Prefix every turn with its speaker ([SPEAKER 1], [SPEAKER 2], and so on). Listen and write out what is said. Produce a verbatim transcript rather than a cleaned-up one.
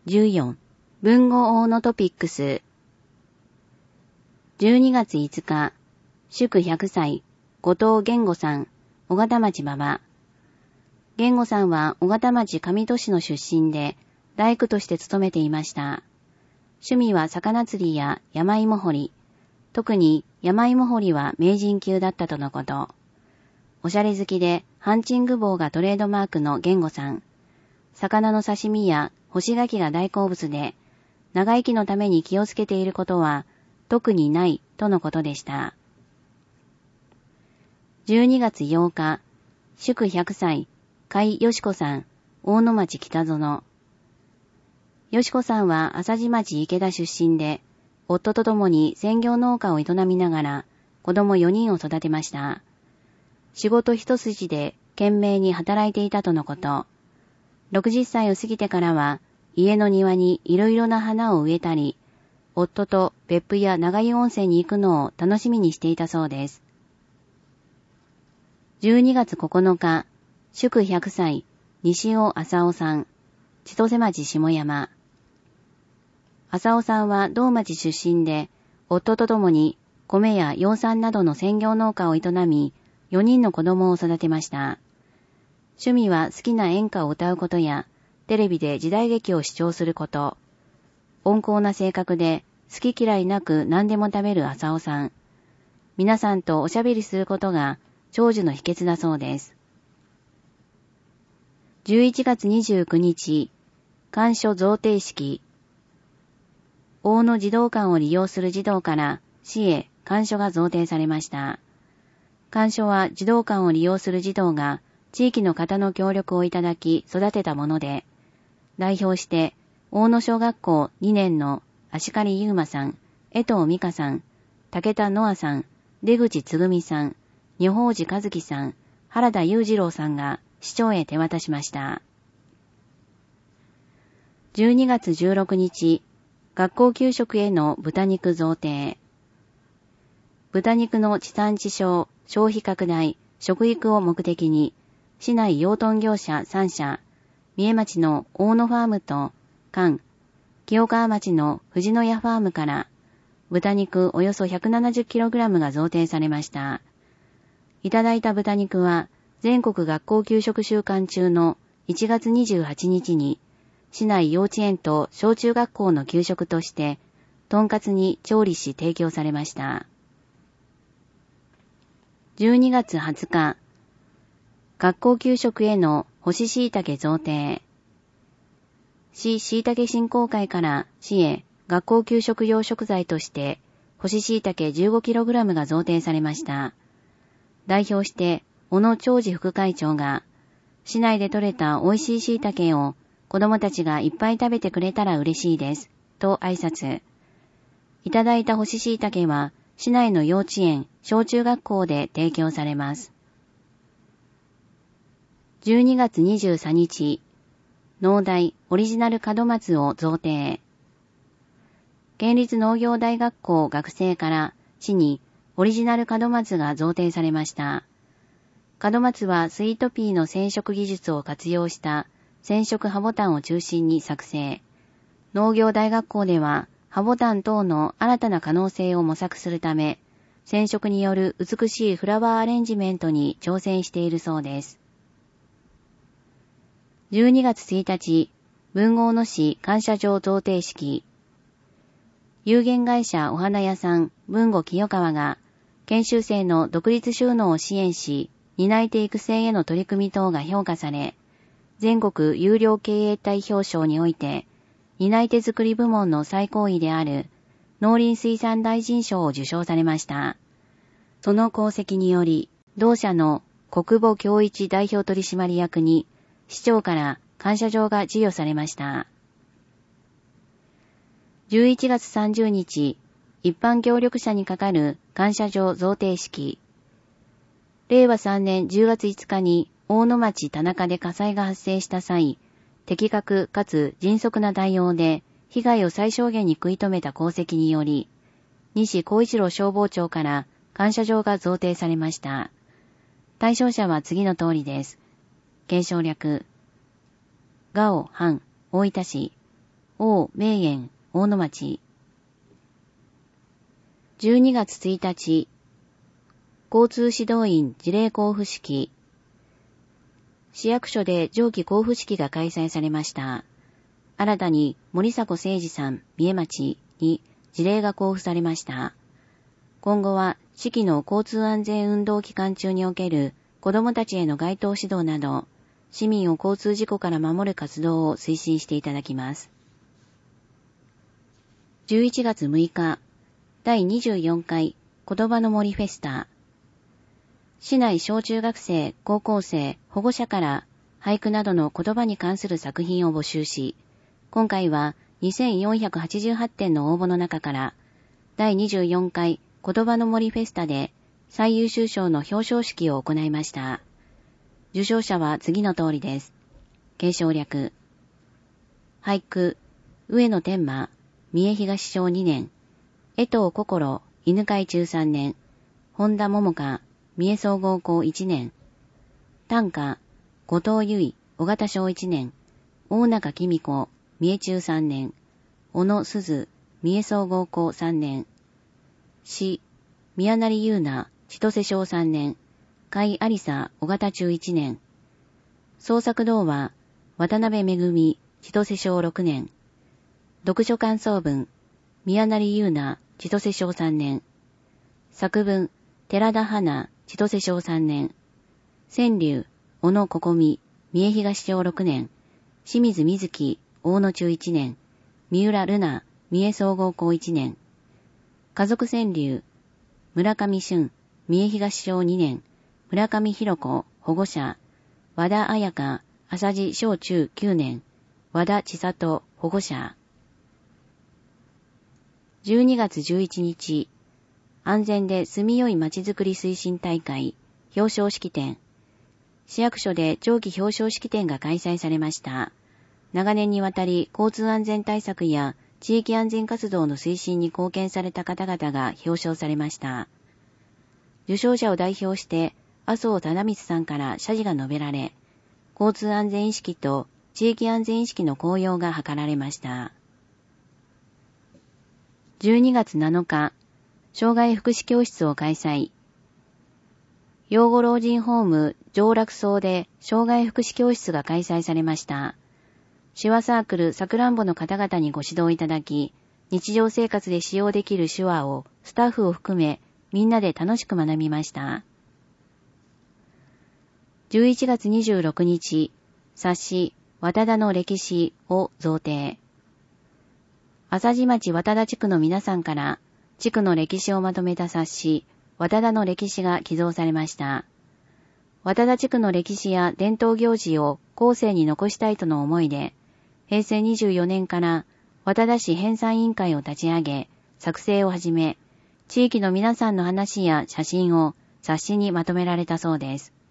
[SPEAKER 1] じゅうよん、文語王のトピックス。じゅうにがついつか、祝ひゃくさい、後藤源吾さん、小形町馬場。源吾さんは小形町上戸市の出身で、大工として勤めていました。趣味は魚釣りや山芋掘り。特に山芋掘りは名人級だったとのこと。おしゃれ好きでハンチング帽がトレードマークの源吾さん。魚の刺身や干し柿が大好物で、長生きのために気をつけていることは特にないとのことでした。じゅうにがつようか、祝ひゃくさい、甲斐よし子さん、大野町北園。よし子さんは朝地町池田出身で、夫と共に専業農家を営みながら子供よにんを育てました。仕事一筋で懸命に働いていたとのこと。ろくじゅっさいを過ぎてからは家の庭にいろいろな花を植えたり、夫と別府や長湯温泉に行くのを楽しみにしていたそうです。じゅうにがつここのか、祝ひゃくさい、西尾浅尾さん、千歳町下山。浅尾さんは同町出身で、夫と共に米や養蚕などの専業農家を営み、よにんの子供を育てました。趣味は好きな演歌を歌うことや、テレビで時代劇を視聴すること。温厚な性格で、好き嫌いなく何でも食べる浅尾さん。皆さんとおしゃべりすることが長寿の秘訣だそうです。じゅういちがつにじゅうくにち、官所贈呈式。大野児童館を利用する児童から市へ官所が贈呈されました。官所は児童館を利用する児童が地域の方の協力をいただき育てたもので、代表して大野小学校にねんの足刈優馬さん、江藤美香さん、武田ノアさん、出口つぐみさん、女宝寺和樹さん、原田裕次郎さんが市長へ手渡しました。じゅうにがつじゅうろくにち、学校給食への豚肉贈呈。豚肉の地産地消、消費拡大、食育を目的に、市内養豚業者さんしゃ、三重町の大野ファームと、関、清川町の藤野屋ファームから、豚肉およそ ひゃくななじゅっキログラム が贈呈されました。いただいた豚肉は、全国学校給食週間中のいちがつにじゅうはちにちに、市内幼稚園と小中学校の給食として、とんかつに調理し提供されました。じゅうにがつはつか、学校給食への干し椎茸贈呈。市椎茸振興会から市へ学校給食用食材として干し椎茸 じゅうごキログラム が贈呈されました。代表して小野長治副会長が、市内で採れた美味しい椎茸を子供たちがいっぱい食べてくれたら嬉しいです、と挨拶。いただいた干し椎茸は、市内の幼稚園、小中学校で提供されます。じゅうにがつにじゅうさんにち、農大オリジナル門松を贈呈。県立農業大学校学生から市にオリジナル門松が贈呈されました。門松はスイートピーの染色技術を活用した染色葉ボタンを中心に作成。農業大学校では葉ボタン等の新たな可能性を模索するため、染色による美しいフラワーアレンジメントに挑戦しているそうです。じゅうにがつついたち、豊後大野市感謝状贈呈式。有限会社お花屋さん豊後清川が、研修生の独立就農を支援し、担い手育成への取り組み等が評価され、全国優良経営体表彰において、担い手作り部門の最高位である農林水産大臣賞を受賞されました。その功績により、同社の国母恭一代表取締役に、市長から感謝状が授与されました。じゅういちがつさんじゅうにち、一般協力者に係る感謝状贈呈式。れいわさんねんじゅうがついつかに大野町田中で火災が発生した際、的確かつ迅速な対応で被害を最小限に食い止めた功績により、西光一郎消防長から感謝状が贈呈されました。対象者は次の通りです。継承略。ガオ・ハン、大分市、 王名園大野町。じゅうにがつついたち、交通指導員辞令交付式。市役所で上記交付式が開催されました。新たに森迫誠二さん、三重町に辞令が交付されました。今後は市期の交通安全運動期間中における子どもたちへの街頭指導など、市民を交通事故から守る活動を推進していただきます。じゅういちがつむいか、だいにじゅうよんかい言葉の森フェスタ。市内小中学生、高校生、保護者から俳句などの言葉に関する作品を募集し、今回はにせんよんひゃくはちじゅうはちてんの応募の中から、だいにじゅうよんかい言葉の森フェスタで最優秀賞の表彰式を行いました。受賞者は次の通りです。継承略。俳句、上野天馬、三重東小にねん、江藤心、犬飼中さんねん、本田桃香、三重総合校いちねん。短歌、後藤由衣、小型小いちねん、大中紀美子、三重中さんねん、小野鈴、三重総合校さんねん。詩、宮成優奈、千歳小さんねん、甲斐有沙、小型中いちねん。創作童話、渡辺めぐみ、千歳小ろくねん。読書感想文、宮成優奈、千歳小さんねん。作文、寺田花、千歳小さんねん。川柳、小野ここみ、三重東小ろくねん。清水瑞希、大野中いちねん。三浦瑠奈、三重総合校いちねん。家族川柳、村上俊、三重東小にねん。村上弘子、保護者。和田彩香、浅地小中きゅうねん。和田千里、保護者。じゅうにがつじゅういちにち、安全で住みよいまちづくり推進大会、表彰式典。市役所で長期表彰式典が開催されました。長年にわたり交通安全対策や地域安全活動の推進に貢献された方々が表彰されました。受賞者を代表して麻生忠光さんから謝辞が述べられ、交通安全意識と地域安全意識の向上が図られました。じゅうにがつなのか、障害福祉教室を開催。養護老人ホーム上楽荘で障害福祉教室が開催されました。手話サークルさくらんぼの方々にご指導いただき、日常生活で使用できる手話をスタッフを含めみんなで楽しく学びました。じゅういちがつにじゅうろくにち、冊子、渡田の歴史を贈呈。朝地町渡田地区の皆さんから地区の歴史をまとめた冊子、渡田の歴史が寄贈されました。渡田地区の歴史や伝統行事を後世に残したいとの思いで、へいせいにじゅうよねんから渡田市編纂委員会を立ち上げ、作成を始め、地域の皆さんの話や写真を冊子にまとめられたそうです。